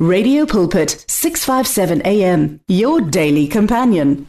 Radio Pulpit, 657 AM, your daily companion.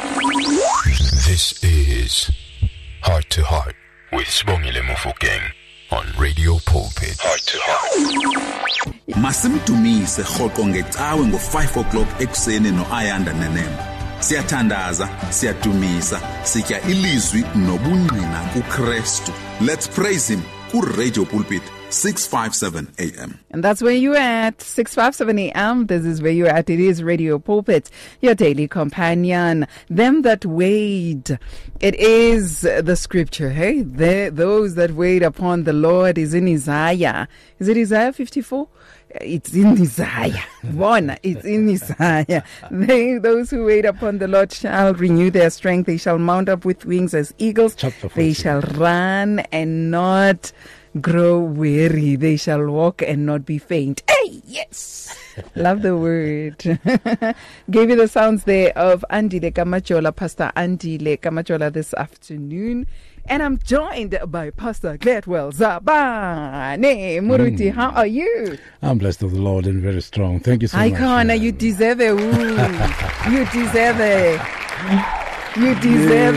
This is Heart to Heart with Sibongile Mofokeng on Radio Pulpit. Heart to Heart. Masimdumise rhoqo ngecawe ngo5 o'clock ekuseni noAyanda Nenemba. Siyathandaza, siyadumisa, sitya ilizwi nobungqina kuKristu. Let's praise him ku Radio Pulpit 657 AM. And that's where you're at, 657 AM. This is where you're at. It is Radio Pulpit, your daily companion. Them that wait. It is the scripture, hey? Those that wait upon the Lord is in Isaiah. Is it Isaiah 54? It's in Isaiah. It's in Isaiah. Those who wait upon the Lord shall renew their strength. They shall mount up with wings as eagles. They shall run and not grow weary. They shall walk and not be faint. Hey, yes. Love the word. Gave you the sounds there of Andile Kamajola, Pastor Andile Kamajola this afternoon. And I'm joined by Pastor Gladwell Zabane. Muruti, how are you? I'm blessed of the Lord and very strong. Thank you so much. Icona, you deserve it. You deserve it. You deserve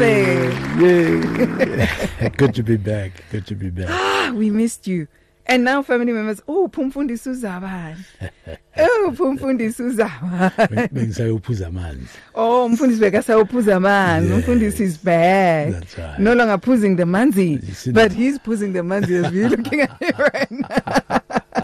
it. Yeah. Good to be back. Good to be back. We missed you. And now family members, Pumfundi Suzaban. Pumfundi Suzaban. Mfundisi bekasa uphuza amanzi. Mfundisi is back. That's right. No longer pushing the manzi, but he's pushing the manzi as we're looking at him right now.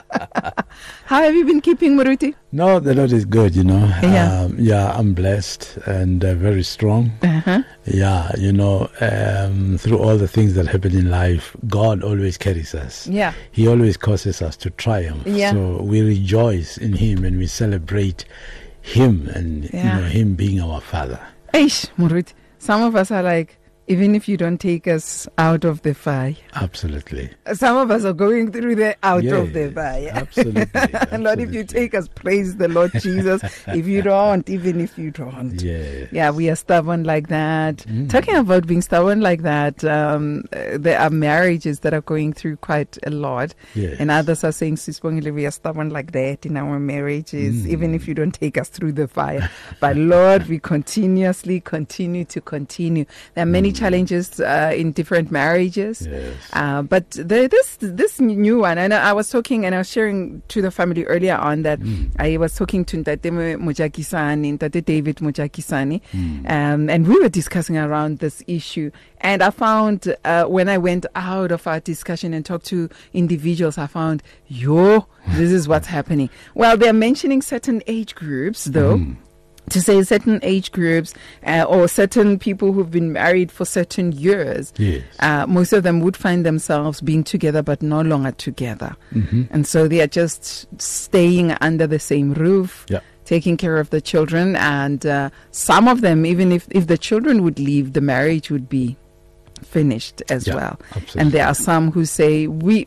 How have you been keeping, Muruti? No, the Lord is good, you know. Yeah. I'm blessed and very strong. Uh-huh. Yeah, you know, through all the things that happen in life, God always carries us. Yeah. He always causes us to triumph. Yeah. So we rejoice in him and we celebrate him and you know, him being our Father. Eish, Muruti. Some of us are like, even if you don't take us out of the fire. Absolutely. Some of us are going through the out of the fire. Absolutely. Lord, if you take us, praise the Lord Jesus. If you don't, even if you don't. Yeah, we are stubborn like that. Talking about being stubborn like that, there are marriages that are going through quite a lot. Yes. And others are saying, Sisbongile, we are stubborn like that in our marriages, even if you don't take us through the fire. But Lord, we continue to continue. There are many challenges in different marriages. Yes. But this new one, and I was talking and I was sharing to the family earlier on that I was talking to Ntate Mojakisani, Ntate David Mojakisani, and we were discussing around this issue. And I found when I went out of our discussion and talked to individuals, I found, this is what's happening. Well, they're mentioning certain age groups, though. To say certain age groups or certain people who've been married for certain years, yes. Most of them would find themselves being together but no longer together. And so they are just staying under the same roof, taking care of the children. And some of them, even if the children would leave, the marriage would be finished as well. Absolutely. And there are some who say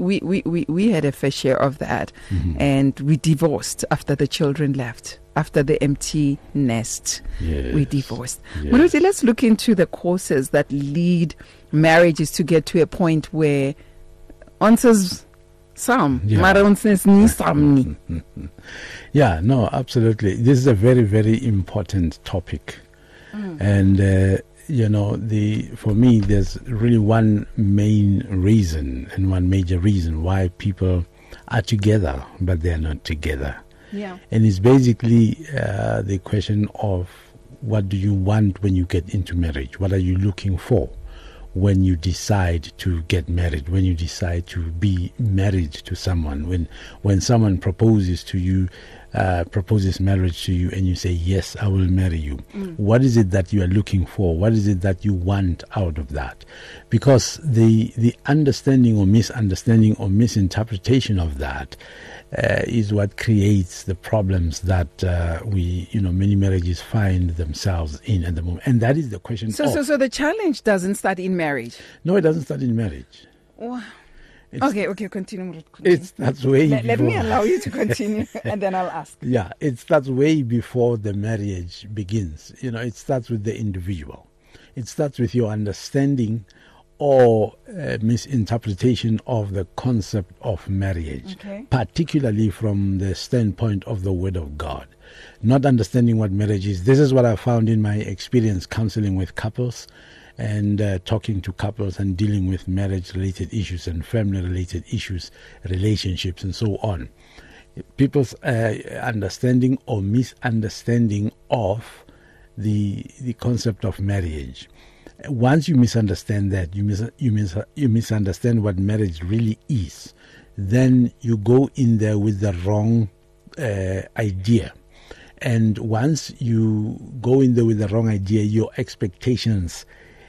we had a fair share of that and we divorced after the children left. After the empty nest, we divorced. Yes. Muruti, let's look into the causes that lead marriages to get to a point where answers some, answers ni some. Yeah, no, absolutely. This is a very, very important topic. And, you know, for me, there's really one main reason and one major reason why people are together, but they're not together. Yeah. And it's basically the question of what do you want when you get into marriage? What are you looking for when you decide to get married, when you decide to be married to someone, when someone proposes to you, proposes marriage to you and you say, yes, I will marry you. What is it that you are looking for? What is it that you want out of that? Because the understanding or misunderstanding or misinterpretation of that is what creates the problems that many marriages find themselves in at the moment. And that is the question. So the challenge doesn't start in marriage? No, it doesn't start in marriage. Wow. Okay, continue. That's way before. Let me allow you to continue and then I'll ask. Yeah, it starts way before the marriage begins. You know, it starts with the individual. It starts with your understanding or misinterpretation of the concept of marriage, particularly from the standpoint of the Word of God. Not understanding what marriage is. This is what I found in my experience counseling with couples and talking to couples and dealing with marriage-related issues and family-related issues, relationships, and so on. People's understanding or misunderstanding of the concept of marriage. Once you misunderstand that, you misunderstand what marriage really is, then you go in there with the wrong idea. And once you go in there with the wrong idea, your expectations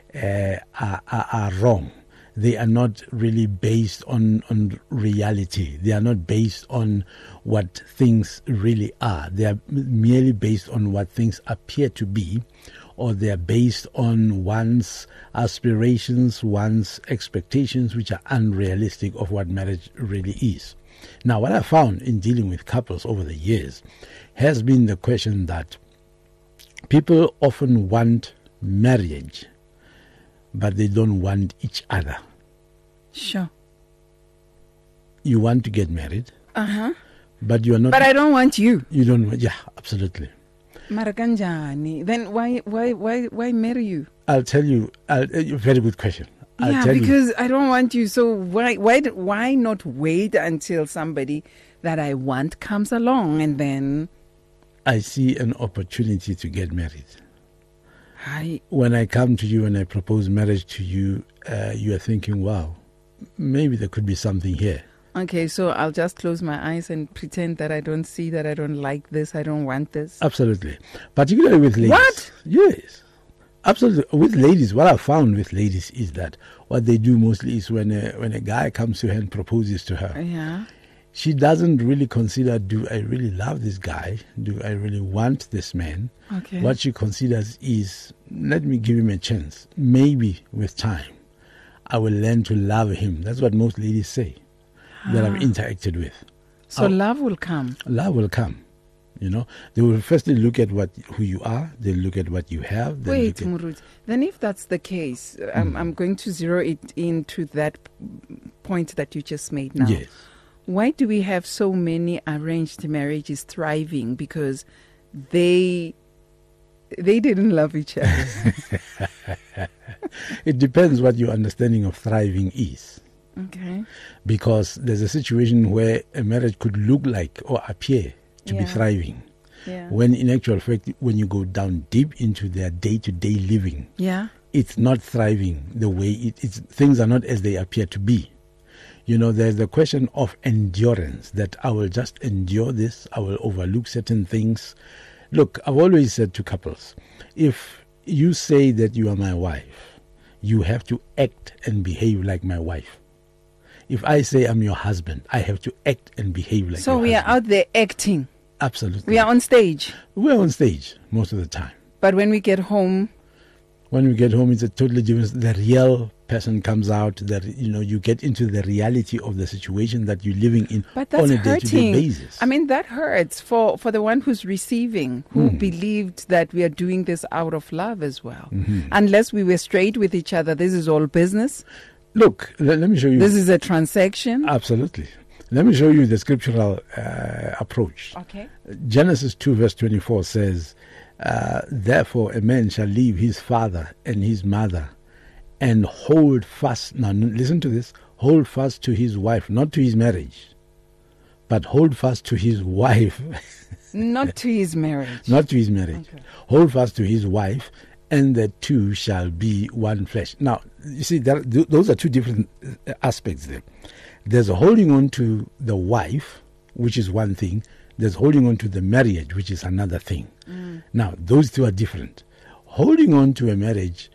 are wrong. They are not really based on reality. They are not based on what things really are. They are merely based on what things appear to be, or they are based on one's aspirations, one's expectations, which are unrealistic of what marriage really is. Now, what I found in dealing with couples over the years has been the question that people often want marriage, but they don't want each other. Sure. You want to get married, but you are not. But I don't want you. You don't want. Yeah, absolutely. Marakanjani. Then why marry you? I'll tell you. Very good question. I'll tell because you. I don't want you. So why not wait until somebody that I want comes along and then? I see an opportunity to get married. When I come to you and I propose marriage to you, you are thinking, wow, maybe there could be something here. Okay, so I'll just close my eyes and pretend that I don't see, that I don't like this, I don't want this. Absolutely. Particularly with ladies. What? Yes. Absolutely. With ladies, what I've found with ladies is that what they do mostly is when a guy comes to her and proposes to her, she doesn't really consider, do I really love this guy? Do I really want this man? Okay. What she considers is, let me give him a chance. Maybe with time, I will learn to love him. That's what most ladies say that I've interacted with. So love will come. Love will come. You know, they will firstly look at who you are. They look at what you have. Wait, Murut. Then if that's the case, I'm going to zero it into that point that you just made now. Yes. Why do we have so many arranged marriages thriving? Because they didn't love each other. It depends what your understanding of thriving is. Okay. Because there's a situation where a marriage could look like or appear to be thriving. Yeah. When in actual fact, when you go down deep into their day-to-day living, it's not thriving the way things are not as they appear to be. You know, there's the question of endurance, that I will just endure this, I will overlook certain things. Look, I've always said to couples, if you say that you are my wife, you have to act and behave like my wife. If I say I'm your husband, I have to act and behave like your husband. So we are out there acting. Absolutely. We are on stage. We're on stage most of the time. But when we get home... When we get home, it's a totally different... The real person comes out, that, you know, you get into the reality of the situation that you're living in on a day-to-day basis. I mean, that hurts for the one who's receiving, who believed that we are doing this out of love as well. Unless we were straight with each other, this is all business. Look, let me show you. This is a transaction. Absolutely. Let me show you the scriptural approach. Okay. Genesis 2 verse 24 says, therefore a man shall leave his father and his mother and hold fast. Now listen to this. Hold fast to his wife, not to his marriage, but hold fast to his wife. Not to his marriage. Not to his marriage. Okay. Hold fast to his wife, and the two shall be one flesh. Now, you see, those are two different aspects there. There's a holding on to the wife, which is one thing. There's holding on to the marriage, which is another thing. Now, those two are different. Holding on to a marriage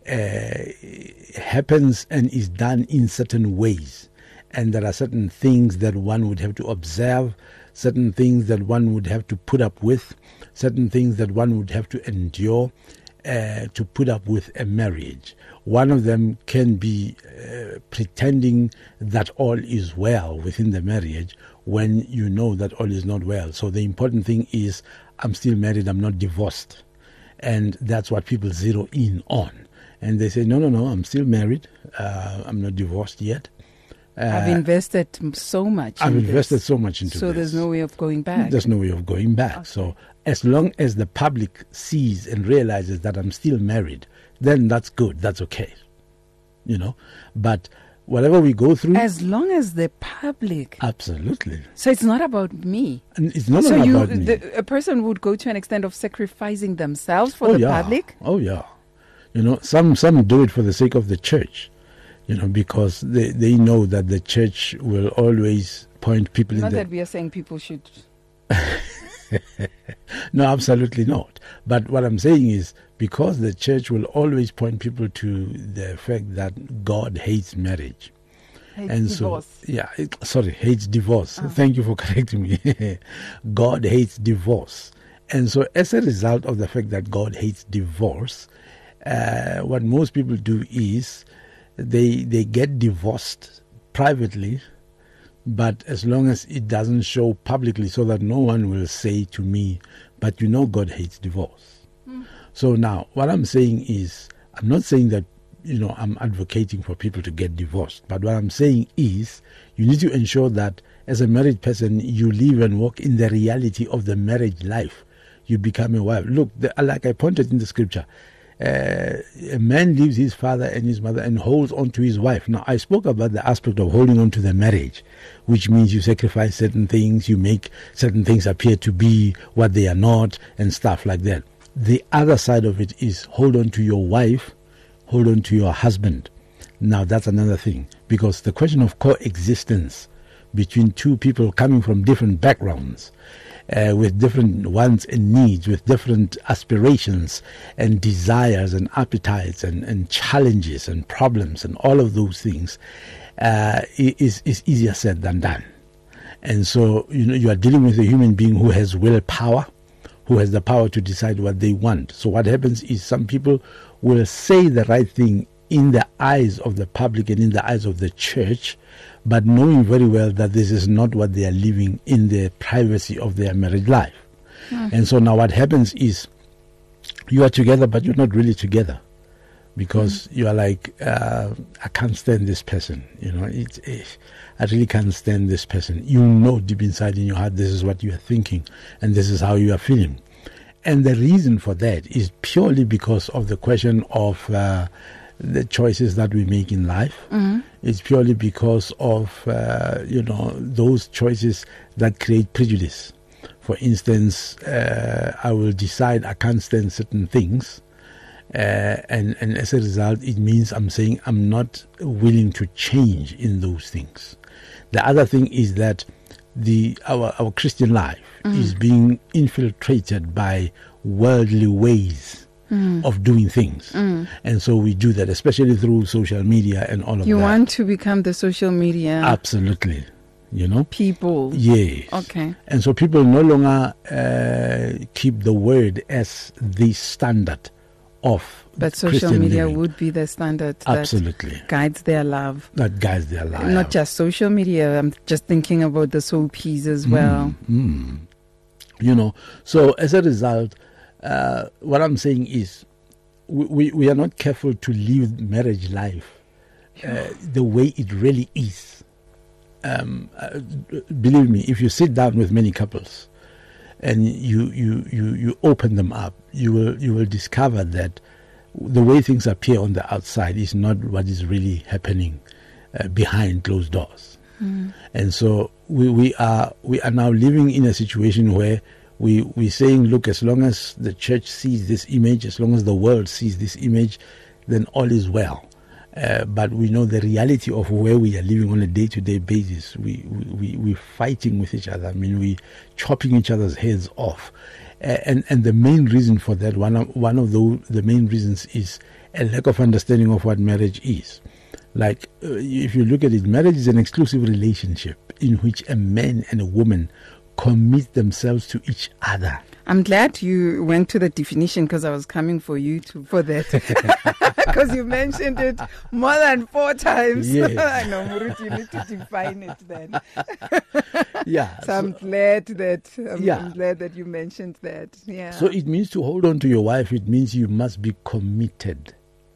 happens and is done in certain ways. And there are certain things that one would have to observe, certain things that one would have to put up with, certain things that one would have to endure to put up with a marriage. One of them can be pretending that all is well within the marriage when you know that all is not well. So the important thing is, I'm still married, I'm not divorced. And that's what people zero in on. and they say, no, I'm still married. I'm not divorced yet. I've invested so much. I've invested so much into this. So there's no way of going back. There's no way of going back. Okay. So as long as the public sees and realizes that I'm still married, then that's good. That's okay. But whatever we go through, as long as the public, absolutely. So it's not about me. And it's not about me. A person would go to an extent of sacrificing themselves for the public. Oh yeah, some do it for the sake of the church, because they know that the church will always point people not in the. Not that we are saying people should. No, absolutely not. But what I'm saying is, because the church will always point people to the fact that God hates marriage. Hates divorce. Hates divorce. Thank you for correcting me. God hates divorce. And so as a result of the fact that God hates divorce, what most people do is they get divorced privately, but as long as it doesn't show publicly, so that no one will say to me, but God hates divorce. So now what I'm saying is, I'm not saying that I'm advocating for people to get divorced, but what I'm saying is you need to ensure that as a married person you live and walk in the reality of the marriage life. You become a wife. Look, like I pointed in the scripture, a man leaves his father and his mother and holds on to his wife. Now, I spoke about the aspect of holding on to the marriage, which means you sacrifice certain things, you make certain things appear to be what they are not, and stuff like that. The other side of it is hold on to your wife, hold on to your husband. Now, that's another thing, because the question of coexistence between two people coming from different backgrounds, with different wants and needs, with different aspirations and desires and appetites and challenges and problems and all of those things, is easier said than done. And so, you are dealing with a human being who has willpower, who has the power to decide what they want. So what happens is some people will say the right thing in the eyes of the public and in the eyes of the church, but knowing very well that this is not what they are living in the privacy of their married life. And so now what happens is you are together, but you're not really together, because you are like, I can't stand this person. I really can't stand this person. Deep inside in your heart, this is what you are thinking and this is how you are feeling. And the reason for that is purely because of the question of the choices that we make in life. It's purely because of those choices that create prejudice. For instance, I will decide I can't stand certain things, and as a result, it means I'm saying I'm not willing to change in those things. The other thing is that our Christian life is being infiltrated by worldly ways of doing things. And so we do that, especially through social media and all of that. You want to become the social media absolutely people. Yes. Okay. And so people no longer keep the word as the standard of but social Christian media living. Would be the standard absolutely that guides their love. That guides their life. Not just social media, I'm just thinking about the soapies as well. So as a result, what I'm saying is we are not careful to live marriage life the way it really is. Believe me, if you sit down with many couples and you open them up, you will discover that the way things appear on the outside is not what is really happening behind closed doors. And so we are now living in a situation where we're saying, look, as long as the church sees this image, as long as the world sees this image, then all is well. But we know the reality of where we are living on a day-to-day basis. We're fighting with each other. I mean, we're chopping each other's heads off. And the main reason for that, one of the main reasons is a lack of understanding of what marriage is. Like, if you look at it, marriage is an exclusive relationship in which a man and a woman commit themselves to each other. I'm glad you went to the definition, because I was coming for you for that. Because you mentioned it more than 4 times. Yes. I know, Murit, you need to define it then. Yeah. So I'm glad that I'm glad that you mentioned that. Yeah. So it means to hold on to your wife. It means you must be committed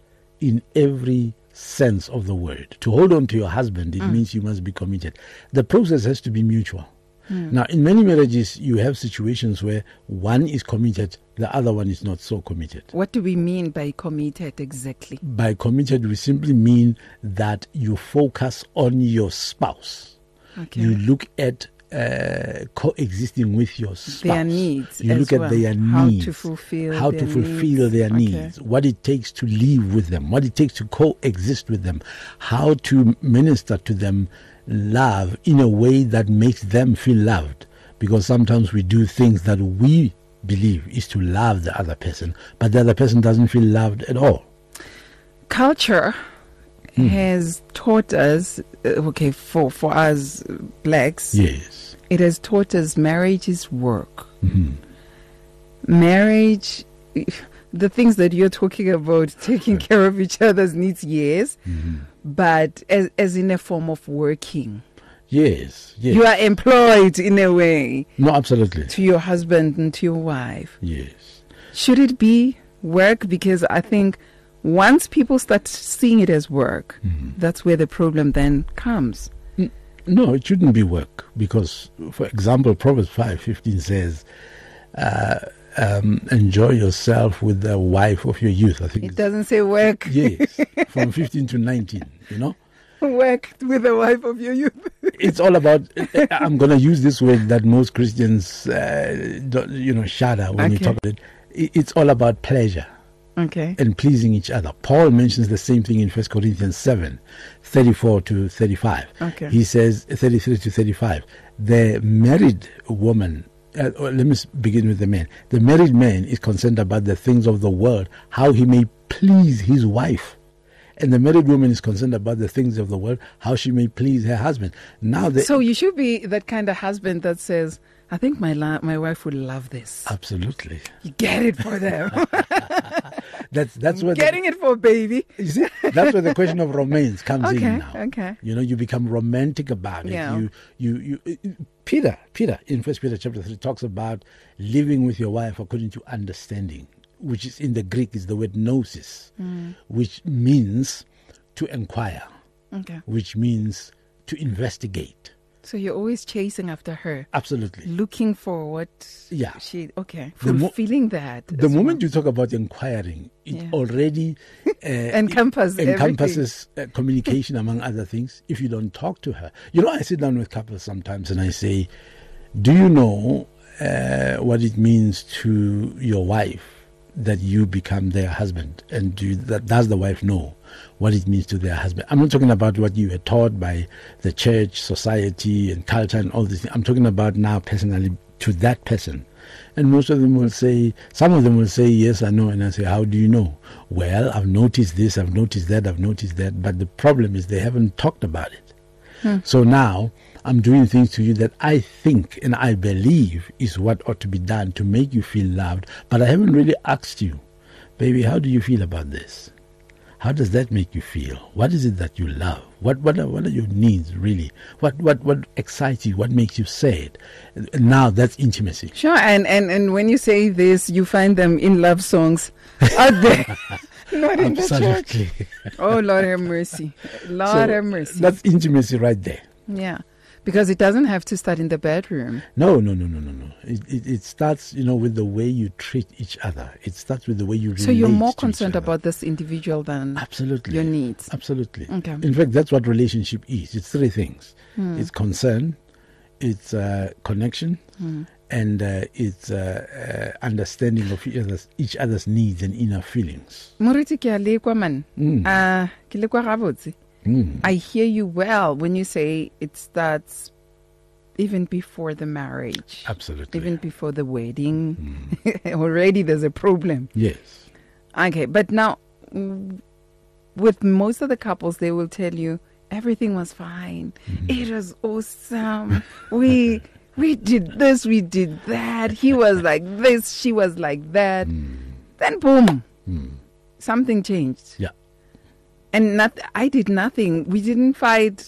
in every sense of the word. To hold on to your husband, it means you must be committed. The process has to be mutual. Now, in many marriages, you have situations where one is committed, the other one is not so committed. What do we mean by committed exactly? By committed, we simply mean that you focus on your spouse. Okay. You look at coexisting with your spouse. Their needs. You as look at well. their How needs. to fulfill How their to fulfill needs. their Okay. needs. What it takes to live with them. What it takes to coexist with them. How to minister to them love in a way that makes them feel loved. Because sometimes we do things that we believe is to love the other person, but the other person doesn't feel loved at all. Culture has taught us, for us blacks, Yes. it has taught us marriage is work. Marriage, the things that you're talking about, taking care of each other's needs, yes, but as in a form of working. Yes. Yes. You are employed in a way No, absolutely. to your husband and to your wife. Yes. Should it be work? Because I think once people start seeing it as work, that's where the problem then comes. No, it shouldn't be work because, for example, Proverbs 5:15 says, "Enjoy yourself with the wife of your youth." I think. It doesn't say work. Yes, from 15 to 19. You know, Work with the wife of your youth. it's all about. I'm going to use this word that most Christians, shudder when you Okay. talk about it. It's all about pleasure Okay. and pleasing each other. Paul mentions the same thing in 1 Corinthians 7:34 to 35. Okay. He says 33 to 35. The married woman, let me begin with the man. The married man is concerned about the things of the world, how he may please his wife. And the married woman is concerned about the things of the world, how she may please her husband. Now, So you should be that kind of husband that says, I think my wife would love this. absolutely. You get it for them. That's where Getting it for baby. you see, that's where the question of romance comes Okay, in now. okay. You know, you become romantic about it. Yeah. You Peter in 1 Peter chapter 3 talks about living with your wife according to understanding, which is in the Greek is the word gnosis, which means to inquire, Okay. which means to investigate. So you're always chasing after her, Absolutely. looking for what Yeah. okay, The mo- fulfilling that. The as moment well. you talk about inquiring, it Yeah. already encompasses communication, among other things. If you don't talk to her, I sit down with couples sometimes and I say, do you know what it means to your wife that you become their husband? And does the wife know what it means to their husband? I'm not talking about what you were taught by the church, society, and culture and all this. I'm talking about now personally to that person. And most of them will say, some of them will say, yes, I know. And I say, how do you know? Well, I've noticed this, I've noticed that, I've noticed that. But the problem is they haven't talked about it. So now I'm doing things to you that I think and I believe is what ought to be done to make you feel loved. But I haven't really asked you, baby, how do you feel about this? How does that make you feel? What is it that you love? What are your needs really? What excites you? What makes you sad? Now that's intimacy. Sure, and when you say this, you find them in love songs out there, not in the church. Absolutely. Oh, Lord have mercy. Lord have mercy. That's intimacy right there. Yeah, because it doesn't have to start in the bedroom. No. It starts, with the way you treat each other. It starts with the way you relate. So you're more to each concerned other. about this individual than Absolutely your needs. Absolutely. Okay. In fact, that's what relationship is. It's three things. It's concern, it's connection, and it's understanding of each other's needs and inner feelings. Moruti ke a lekwa man. Ke lekwa gabotse. I hear you well when you say it starts even before the marriage. Absolutely. Even before the wedding. Already there's a problem. Yes. Okay, but now with most of the couples, they will tell you everything was fine. It was awesome. We did this, we did that. He was like this, she was like that. Then boom, something changed. Yeah. And I did nothing. We didn't fight.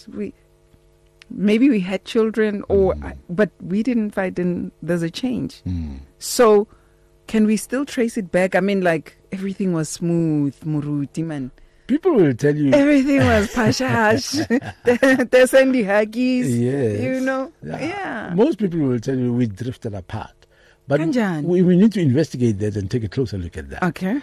Maybe we had children, but we didn't fight. And there's a change. So, can we still trace it back? I mean, like everything was smooth, Muruti man. People will tell you everything was pashash. There's Sandy Huggies. Yes. You know? Yeah. Most people will tell you we drifted apart. But Kanjani? we need to investigate that and take a closer look at that. Okay.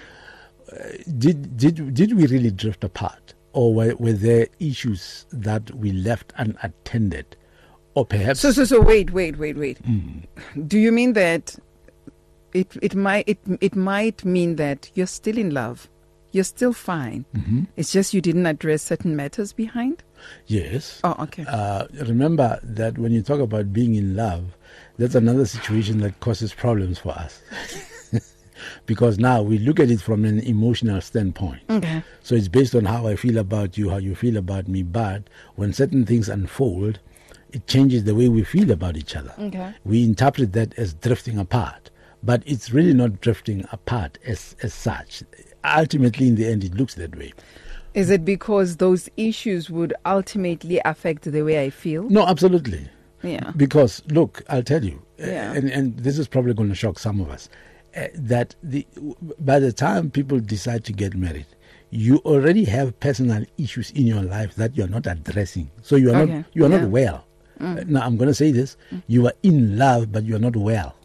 Did we really drift apart? Or were there issues that we left unattended? Or perhaps... So wait. Do you mean that it might mean that you're still in love? You're still fine. Mm-hmm. It's just you didn't address certain matters behind? Yes. Oh, okay. Remember that when you talk about being in love, that's another situation that causes problems for us. Because now we look at it from an emotional standpoint. Okay. So it's based on how I feel about you, how you feel about me. But when certain things unfold, it changes the way we feel about each other. Okay. We interpret that as drifting apart. But it's really not drifting apart as such. Ultimately, in the end, it looks that way. Is it because those issues would ultimately affect the way I feel? No, absolutely. Yeah. Because, look, I'll tell you, Yeah. and this is probably going to shock some of us, that by the time people decide to get married, you already have personal issues in your life that you're not addressing. So you are not well. Now, I'm going to say this. You are in love, but you're not well.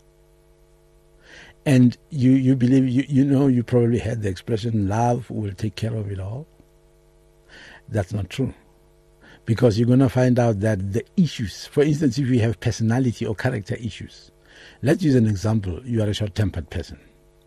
And you believe, you probably heard the expression, love will take care of it all. That's not true. Because you're going to find out that the issues, for instance, if you have personality or character issues, let's use an example. You are a short-tempered person.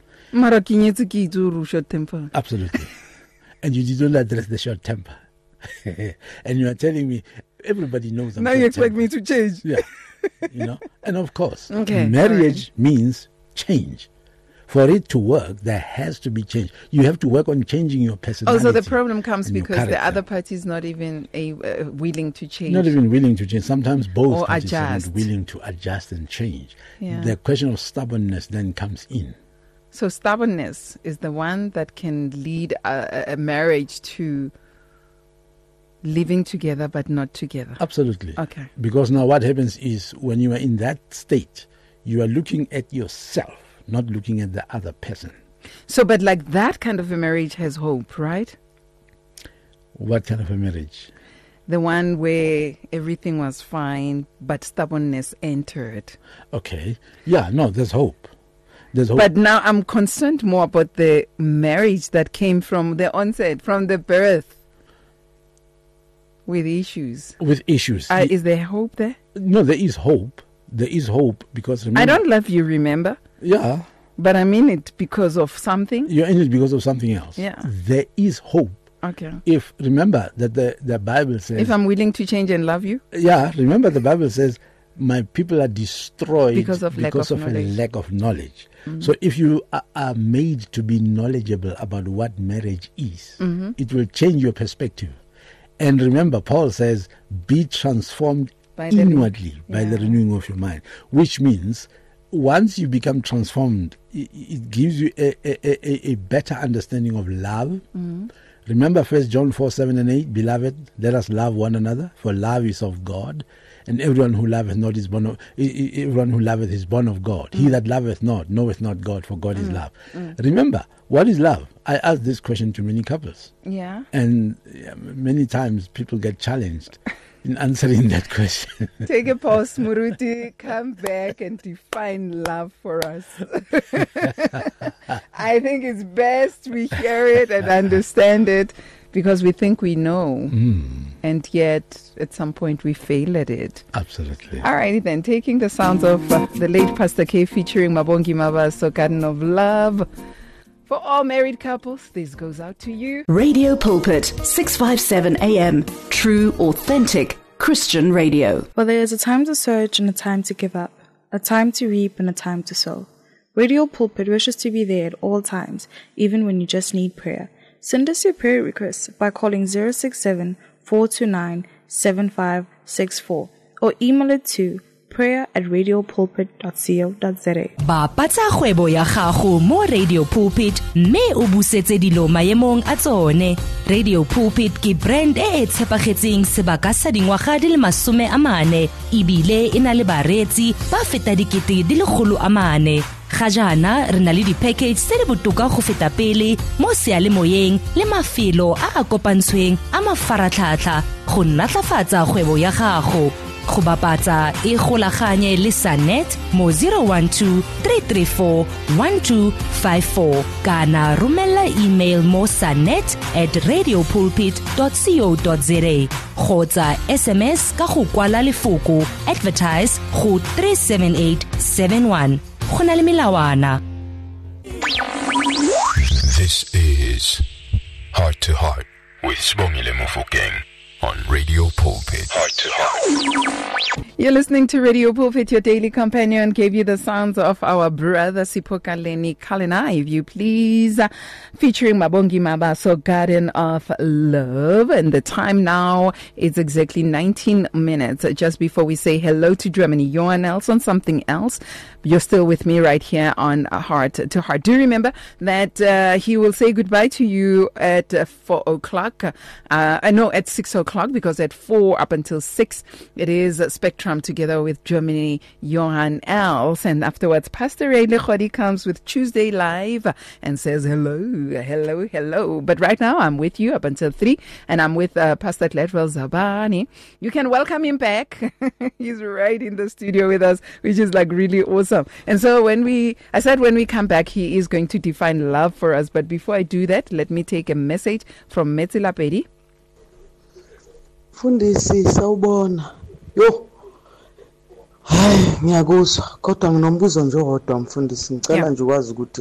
Short temper. Absolutely. And you didn't address the short temper. And you are telling me, everybody knows I'm now you expect me to change. Yeah. And of course, Okay, marriage means change. For it to work, there has to be change. You have to work on changing your personality. Also, the problem comes and your because the character. other party is not even willing to change. Not even willing to change. Sometimes both Or parties are adjust. not willing to adjust and change. Yeah. The question of stubbornness then comes in. So stubbornness is the one that can lead a marriage to living together but not together. Absolutely. Okay. Because now what happens is when you are in that state, you are looking at yourself, not looking at the other person. So, but like that kind of a marriage has hope, right? What kind of a marriage? The one where everything was fine, but stubbornness entered. Okay. Yeah, no, there's hope. There's hope. But now I'm concerned more about the marriage that came from the onset, from the birth, with issues. With issues. Is there hope there? No, there is hope. There is hope because remember, I don't love you, remember? Yeah. But I mean it because of something. You're in it because of something else. Yeah. There is hope. Okay. If, remember that the Bible says... If I'm willing to change and love you? Yeah, remember the Bible says, my people are destroyed because of a lack of knowledge. Mm-hmm. So if you are made to be knowledgeable about what marriage is, Mm-hmm. it will change your perspective. And remember, Paul says, be transformed inwardly by the renewing of your mind, which means once you become transformed, it gives you a better understanding of love. Mm-hmm. Remember 1 John 4:7-8, beloved, let us love one another, for love is of God, and everyone who loveth not is born of everyone who loveth is born of God. He that loveth not knoweth not God, for God is love. Remember, what is love? I ask this question to many couples. Yeah. And many times people get challenged in answering that question. Take a pause, Muruti. Come back and define love for us. I think it's best we hear it and understand it because we think we know. And yet, at some point, we fail at it. Absolutely. All righty then. Taking the sounds of the late Pastor K featuring Mabongi Mabaso, Garden of Love. For all married couples, this goes out to you. Radio Pulpit, 657 AM. True, authentic Christian radio. For there is a time to search and a time to give up, a time to reap and a time to sow. Radio Pulpit wishes to be there at all times, even when you just need prayer. Send us your prayer requests by calling 067-429-7564 or email it to prayer@radiopulpit.co.za. Bapatsa kgwebo ya gago mo Radio Pulpit mme o busetse dilo maemong a tsone. Radio Pulpit ke brand e tshepagetseng sebaka sa dingwaga di le 40 ebile e na le baretsi ba feta dikete di le 400. Ga jaana re na le di-package tse di botoka go feta pele mo sealemoyeng le mafelo a kopantshweng a mafaratlhatlha go natlafatsa kgwebo ya gago. Go bapatsa e golaganye le Sanet mo 012-334-1254 kana romela email mo sanet@radiopulpit.co.za kgotsa SMS ka go kwala lefoko advertise go 37871. Go na le melawana. This is Heart to Heart with Sibongile Mofokeng on Radio Pulpit. Heart to Heart. You're listening to Radio Pulpit, your daily companion. Gave you the sounds of our brother Sipokaleni Kalina, if you please, featuring Mabongi Mabaso, Garden of Love. And the time now is exactly 19 minutes just before we say hello to Germany. Johan else on something else. You're still with me right here on Heart to Heart. Do remember that he will say goodbye to you at 4 o'clock. No, at 6 o'clock, because at 4 up until 6, it is Spectrum together with Germany, Johan else. And afterwards, Pastor Ray Lechodi comes with Tuesday Live and says hello, hello, hello. But right now, I'm with you up until 3, and I'm with Pastor Gladwell Zabani. You can welcome him back. He's right in the studio with us, which is like really awesome. And so when we come back, he is going to define love for us. But before I do that, let me take a message from Metsila Pedi. Fundisi sawubona. Yo. Hayi ngiyakuzwa kodwa nginombuzo nje odwa mfundisi ngicela nje ukwazi ukuthi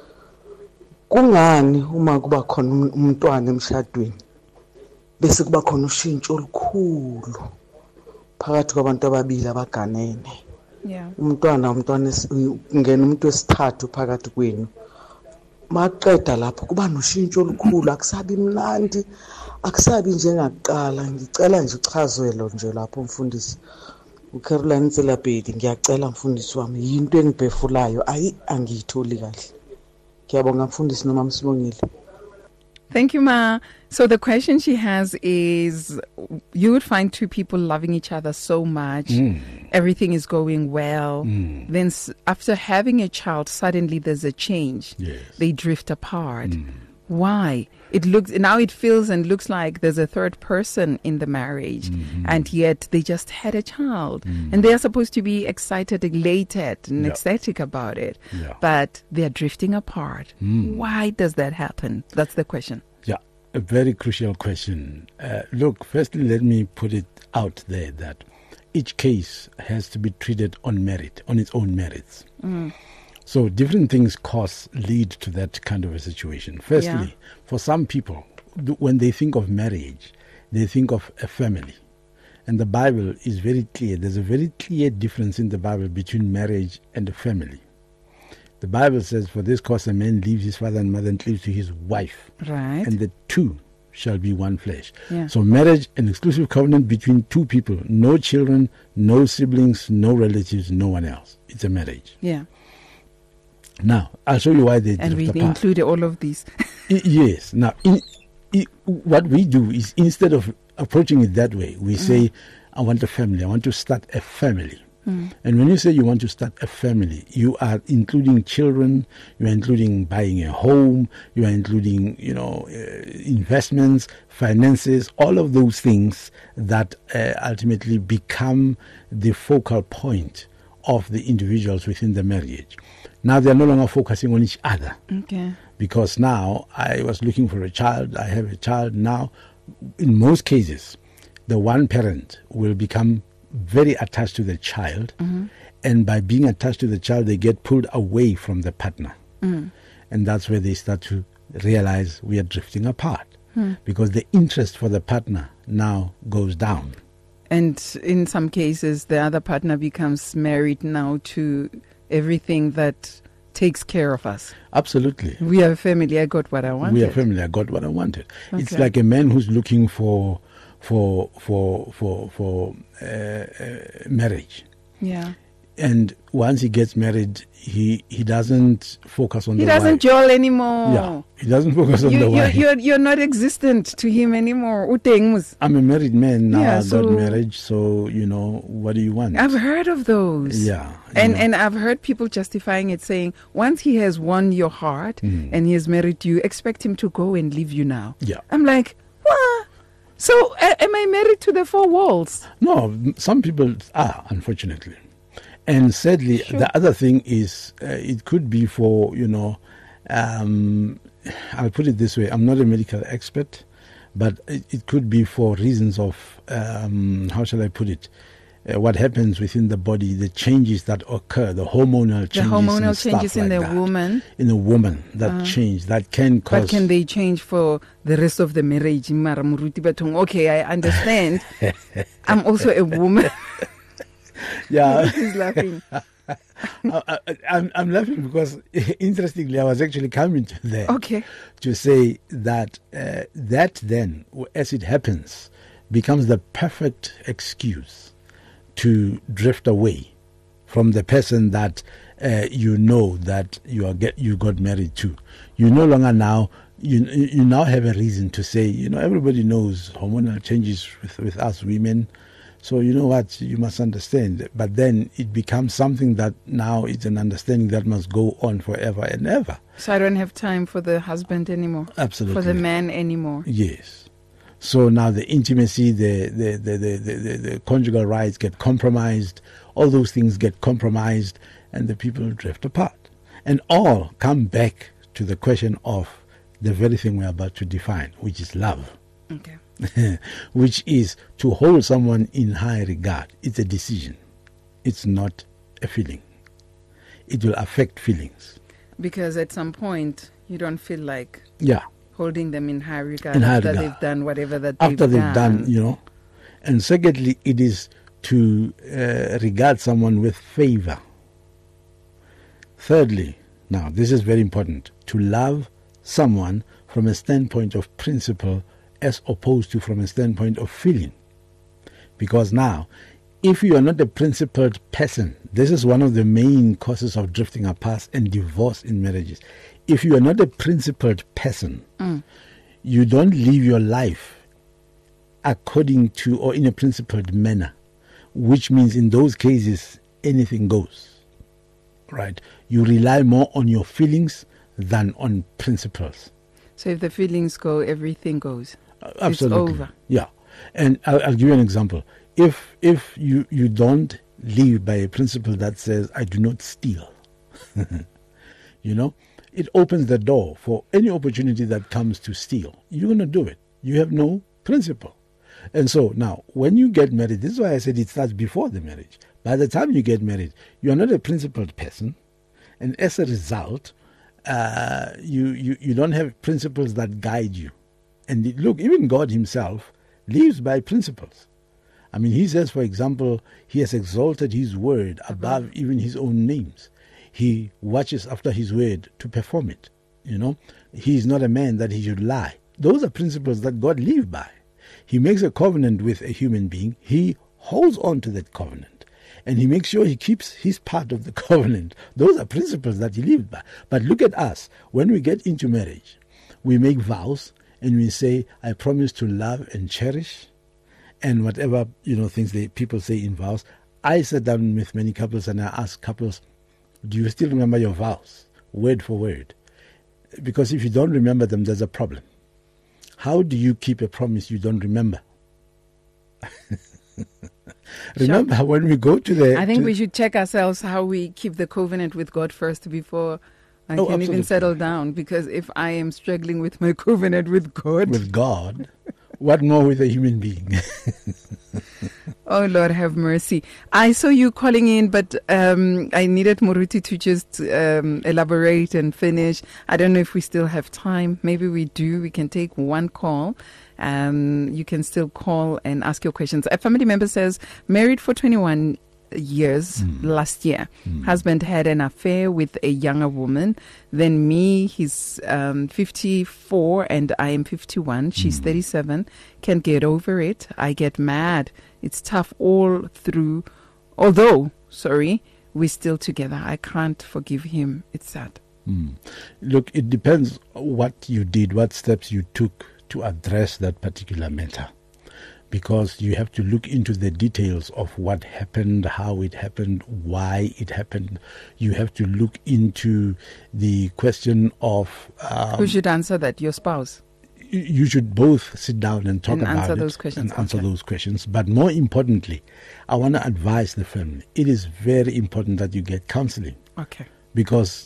kungani uma kuba khona umntwana emshadweni bese kuba khona ushintsho olukhulu phakathi kwabantu ababili abaganene. Umntwana ngena umuntu wesithathu phakathi kwenu. Maqeda lapho kuba noshintsho olukhulu, akusabi mnandi, akusabi njengaqala. Ngicela nje uchazelo nje lapho mfundisi. uCaroline Tselapedi ngiyacela mfundisi wami yinto engiphefulayo angiyitholi kahle. Ngiyabonga mfundisi noma Msibongile. Thank you, Ma. So the question she has is, you would find two people loving each other so much, everything is going well, then after having a child, suddenly there's a change. Yes. They drift apart. Why? It feels and looks like there's a third person in the marriage, and yet they just had a child, and they are supposed to be excited, elated, and ecstatic about it, but they are drifting apart. Why does that happen? That's the question. Yeah, a very crucial question. Look, firstly, let me put it out there that each case has to be treated on merit, on its own merits. So different things lead to that kind of a situation. Firstly, for some people, when they think of marriage, they think of a family. And the Bible is very clear. There's a very clear difference in the Bible between marriage and a family. The Bible says, for this cause a man leaves his father and mother and cleaves to his wife. Right. And the two shall be one flesh. Yeah. So marriage, an exclusive covenant between two people, no children, no siblings, no relatives, no one else. It's a marriage. Yeah. Now, I'll show you why they and we drift apart. include all of these. Yes. Now, what we do is, instead of approaching it that way, we say, I want a family. I want to start a family. And when you say you want to start a family, you are including children, you are including buying a home, you are including, investments, finances, all of those things that ultimately become the focal point of the individuals within the marriage. Now they are no longer focusing on each other. Okay. Because now I was looking for a child, I have a child now. In most cases, the one parent will become very attached to the child, and by being attached to the child, they get pulled away from the partner. And that's where they start to realize we are drifting apart, because the interest for the partner now goes down. And in some cases, the other partner becomes married now to everything that takes care of us. Absolutely. We are a family, I got what I wanted. We are family, I got what I wanted. Okay. It's like a man who's looking for marriage, Yeah. And once he gets married, he doesn't focus on he the doesn't why. joel anymore. Yeah, he doesn't focus on the why. You're not existent to him anymore. I'm a married man now. Yeah, I got married, so what do you want? I've heard of those. Yeah, and I've heard people justifying it, saying once he has won your heart and he has married you, expect him to go and leave you now. Yeah, I'm like, what? So am I married to the four walls? No, some people are, unfortunately. And sadly, the other thing is it could be for, I'll put it this way. I'm not a medical expert, but it could be for reasons of, how shall I put it, what happens within the body, the changes that occur, the hormonal changes. The hormonal changes in the woman. In a woman, that change, that can cause... But can they change for the rest of the marriage? Okay, I understand. I'm also a woman. Yeah, he's laughing. I'm laughing because, interestingly, I was actually coming to there. Okay. To say that that then, as it happens, becomes the perfect excuse to drift away from the person that that you got married to. You no longer now. You now have a reason to say. Everybody knows hormonal changes with us women. So you know what, you must understand. But then it becomes something that now it's an understanding that must go on forever and ever. So I don't have time for the husband anymore. Absolutely. For the man anymore. Yes. So now the intimacy, the conjugal rights get compromised. All those things get compromised, and the people drift apart. And all come back to the question of the very thing we're about to define, which is love. Okay. Which is to hold someone in high regard. It's a decision. It's not a feeling. It will affect feelings. Because at some point, you don't feel like holding them in high regard they've done whatever that after they've done. And secondly, it is to regard someone with favor. Thirdly, now this is very important, to love someone from a standpoint of principle as opposed to from a standpoint of feeling. Because now, if you are not a principled person, this is one of the main causes of drifting apart and divorce in marriages. If you are not a principled person, you don't live your life according to or in a principled manner, which means in those cases, anything goes. Right? You rely more on your feelings than on principles. So if the feelings go, everything goes. Absolutely. It's over. Yeah. And I'll give you an example. If you don't live by a principle that says, I do not steal, it opens the door for any opportunity that comes to steal. You're going to do it. You have no principle. And so now, when you get married, this is why I said it starts before the marriage. By the time you get married, you are not a principled person. And as a result, you don't have principles that guide you. And look, even God himself lives by principles. I mean, he says, for example, he has exalted his word above even his own names. He watches after his word to perform it. He is not a man that he should lie. Those are principles that God lives by. He makes a covenant with a human being. He holds on to that covenant. And he makes sure he keeps his part of the covenant. Those are principles that he lives by. But look at us. When we get into marriage, we make vows. And we say, I promise to love and cherish, and whatever things people say in vows. I sat down with many couples and I asked couples, do you still remember your vows, word for word? Because if you don't remember them, there's a problem. How do you keep a promise you don't remember? Remember when we go to the... I think we should check ourselves how we keep the covenant with God first before... I can absolutely. Even settle down, because if I am struggling with my covenant with God, what more with a human being? Oh, Lord, have mercy. I saw you calling in, but I needed Moruti to just elaborate and finish. I don't know if we still have time. Maybe we do. We can take one call. You can still call and ask your questions. A family member says, married for 21 years last year. Husband had an affair with a younger woman than me. He's 54 and I am 51. She's 37. Can't get over it. I get mad. It's tough all through. Although sorry, we're still together. I can't forgive him. It's sad. Look, it depends what you did, what steps you took to address that particular matter. Because you have to look into the details of what happened, how it happened, why it happened. You have to look into the question of... who should answer that? Your spouse? You should both sit down and talk about answer it those questions. and answer those questions. But more importantly, I want to advise the family. It is very important that you get counseling. Okay. Because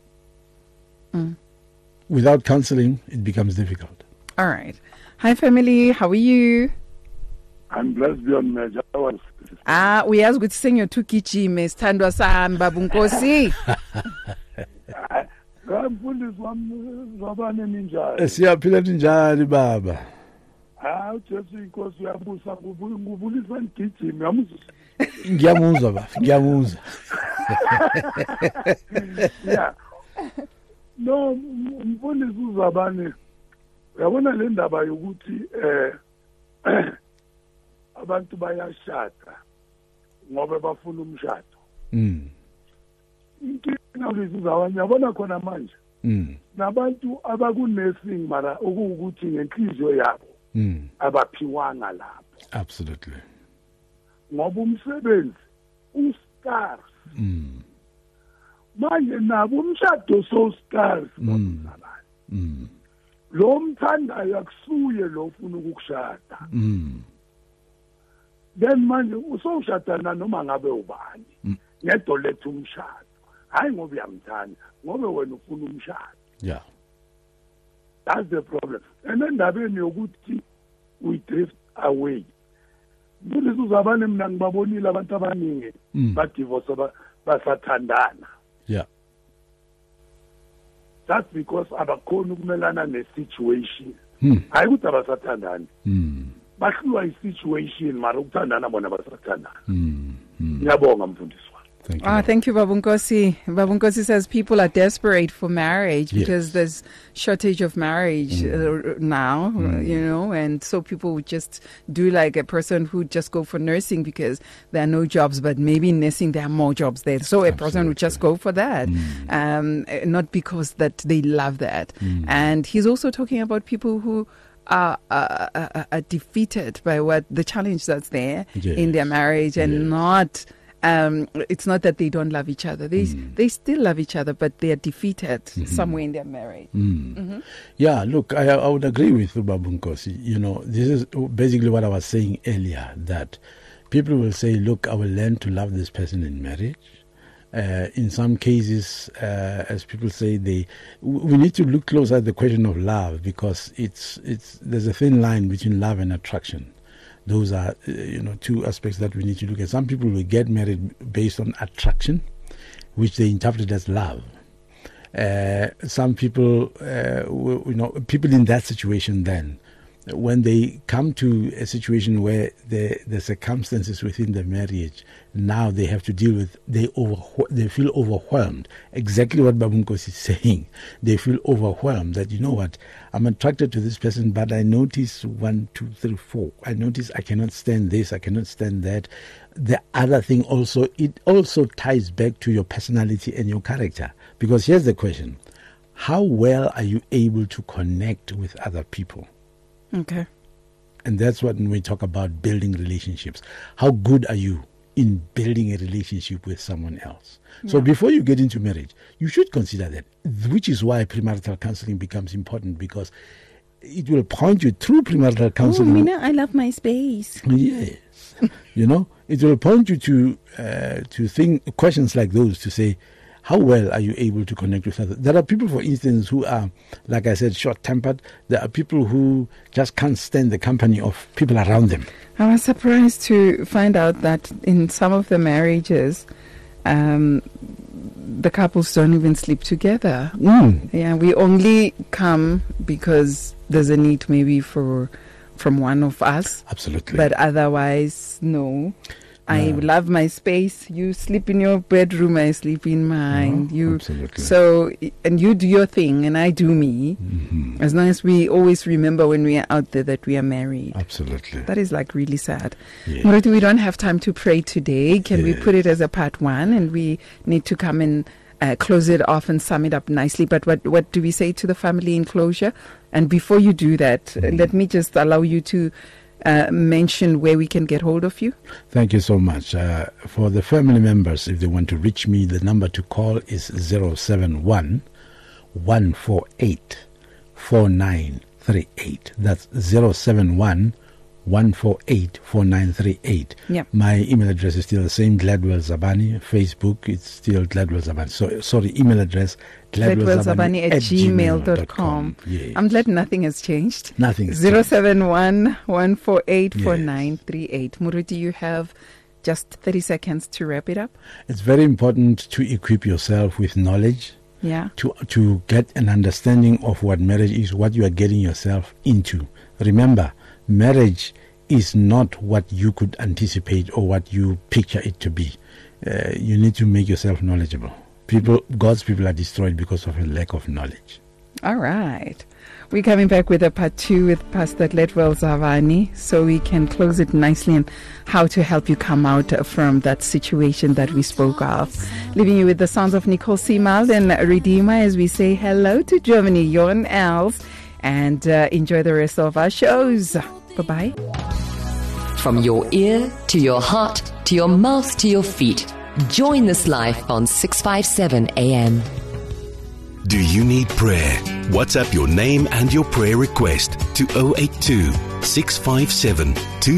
without counseling, it becomes difficult. All right. Hi, family. How are you? I'm blessed beyond measure. Uyazi ukuthi sengiyotugijima isithandwa sami baba Nkosi. Mfundisi wami zabane ninjani? Siyaphila njani baba? uJesu inkosi uyabusa ngubulisa ngigijima yamuzwa. Ngiyamuzwa baba, ngiyamuzwa. Yeah. No, mfundisi uzabane. Uyabona le ndaba yokuthi abantu bayashada ngoba bafuna umshado. Inkinga lezizawanya yabona khona manje. Nabantu abakunursing mara ukuthi ngenhliziyo yabo abaphiwanga lapho. Absolutely. Ngoba umsebenzi uscars. Manje nabo umshado so scars babuzalana. Lo mthandayo akusuye lo ufuna ukukushada. Then manje usowushadana noma ngabe ubani. Ngedo lethu umshado. Hayi ngoba uyamthanda, ngoba wena ufuna umshado. Yeah. That's the problem. And endabeni yokuthi we drift away. Mfundisi uzabane mina ngibabonile abantu abaningi ba divorce basathandana. Yeah. That's because abakhona ukumelana ne-situation. Hayi ukuthi abasathandani. Bahlulwa i-situation mara ukuthandana bona basathandana. Ngiyabonga mfundisi. Thank you. Thank you, Baba Nkosi. Baba Nkosi says people are desperate for marriage because there's shortage of marriage now, you know, and so people would just do like a person who just go for nursing because there are no jobs, but maybe in nursing there are more jobs there. So a person would just go for that, not because that they love that. And he's also talking about people who are defeated by what the challenge that's there in their marriage and not... it's not that they don't love each other. They still love each other, but they are defeated somewhere in their marriage. Yeah, look, I would agree with Baba Nkosi. You know, this is basically what I was saying earlier, that people will say, look, I will learn to love this person in marriage. In some cases, as people say, we need to look closer at the question of love, because there's a thin line between love and attraction. Those are, two aspects that we need to look at. Some people will get married based on attraction, which they interpret as love. Some people, people in that situation then, when they come to a situation where the circumstances within the marriage, now they have to deal with, they feel overwhelmed. Exactly what Baba Nkosi is saying. They feel overwhelmed that, you know what, I'm attracted to this person, but I notice 1, 2, 3, 4. I notice I cannot stand this, I cannot stand that. The other thing also, it also ties back to your personality and your character. Because here's the question. How well are you able to connect with other people? Okay. And that's what when we talk about building relationships. How good are you in building a relationship with someone else? Yeah. So before you get into marriage, you should consider that, which is why premarital counseling becomes important, because it will point you through premarital counseling. Mina, I love my space. Yes. It will point you to think questions like those, to say, how well are you able to connect with others? There are people, for instance, who are, like I said, short-tempered. There are people who just can't stand the company of people around them. I was surprised to find out that in some of the marriages, the couples don't even sleep together. Yeah, we only come because there's a need maybe from one of us. Absolutely. But otherwise, no. I love my space. You sleep in your bedroom, I sleep in mine. Absolutely. So, and you do your thing and I do me. Mm-hmm. As long as we always remember when we are out there that we are married. Absolutely. That is like really sad. Yeah. Moruti, we don't have time to pray today. Can we put it as a part 1 and we need to come and close it off and sum it up nicely? But what do we say to the family in closure? And before you do that, let me just allow you to mention where we can get hold of you. Thank you so much. For the family members, if they want to reach me, the number to call is 071 148 4938. That's 071 148 4938. Yep. My email address is still the same, Gladwell Zabani. Facebook, it's still Gladwell Zabani. So, sorry, email address, gladwellzabani@gmail.com. Yes. I'm glad nothing has changed. Nothing has 071 148 4938. Moruti, you have just 30 seconds to wrap it up. It's very important to equip yourself with knowledge. Yeah. To get an understanding of what marriage is, what you are getting yourself into. Remember, marriage is not what you could anticipate or what you picture it to be. You need to make yourself knowledgeable. God's people are destroyed because of a lack of knowledge. All right. We're coming back with a part 2 with Pastor Gladwell Zabani, so we can close it nicely and how to help you come out from that situation that we spoke of. Leaving you with the sounds of Nicole Seemal and Redeemer as we say hello to Germany, Jon Els, and enjoy the rest of our shows. Bye-bye. From your ear to your heart to your mouth to your feet, join this life on 657 AM. Do you need prayer? WhatsApp your name and your prayer request to 082 657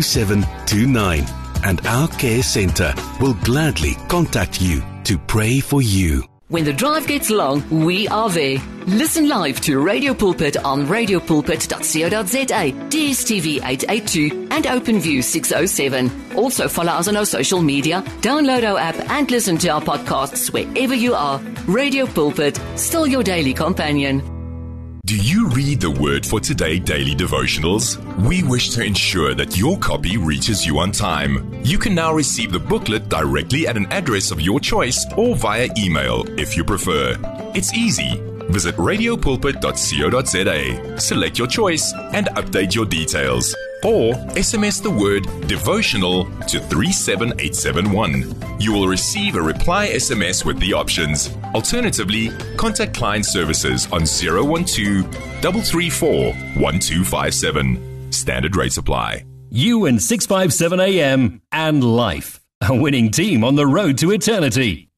2729 and our care center will gladly contact you to pray for you. When the drive gets long, we are there. Listen live to Radio Pulpit on radiopulpit.co.za, DSTV 882 and OpenView 607. Also follow us on our social media, download our app and listen to our podcasts wherever you are. Radio Pulpit, still your daily companion. Do you read the Word for Today daily devotionals? We wish to ensure that your copy reaches you on time. You can now receive the booklet directly at an address of your choice or via email if you prefer. It's easy. Visit radiopulpit.co.za, select your choice and update your details. Or SMS the word devotional to 37871. You will receive a reply SMS with the options. Alternatively, contact client services on 012-334-1257. Standard rates apply. You and 657 AM and life. A winning team on the road to eternity.